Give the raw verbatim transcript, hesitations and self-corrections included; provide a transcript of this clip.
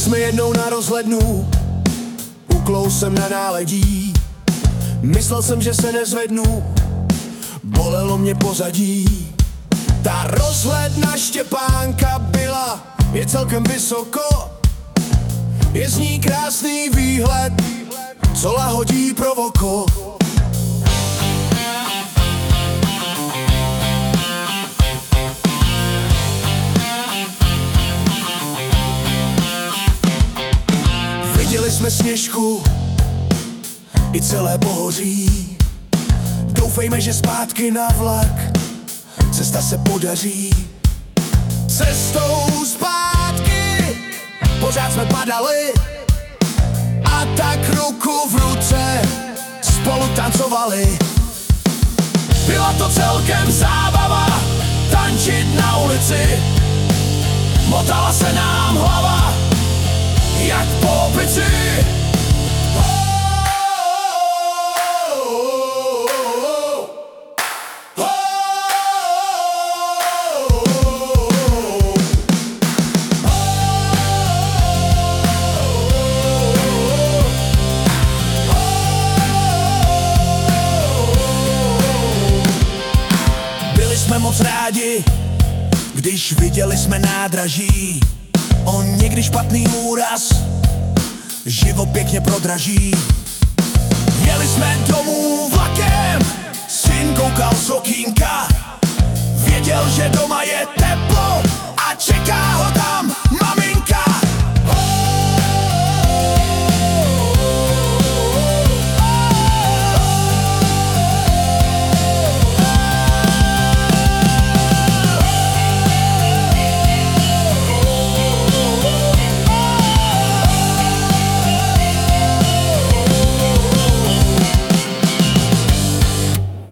jsme jednou na rozhlednu, uklous jsem na náledí. Myslel jsem, že se nezvednu, bolelo mě pozadí. Ta rozhledna Štěpánka byla, je celkem vysoko, je z ní krásný výhled, co lahodí pro oko. Viděli jsme Sněžku i celé pohoří. Doufejme, že zpátky na vlak cesta se podaří. Cestou zpátky pořád jsme padali a tak ruku v ruce spolu tancovali. Byla to celkem zábava tančit na ulici. Motala se nám hlava jak po opici. Byli jsme moc rádi, když viděli jsme nádraží. On někdy špatný úraz život pěkně prodraží. Jeli jsme domů vlakem, syn koukal z okýnka. Věděl, že doma je teplo a čeká ho tam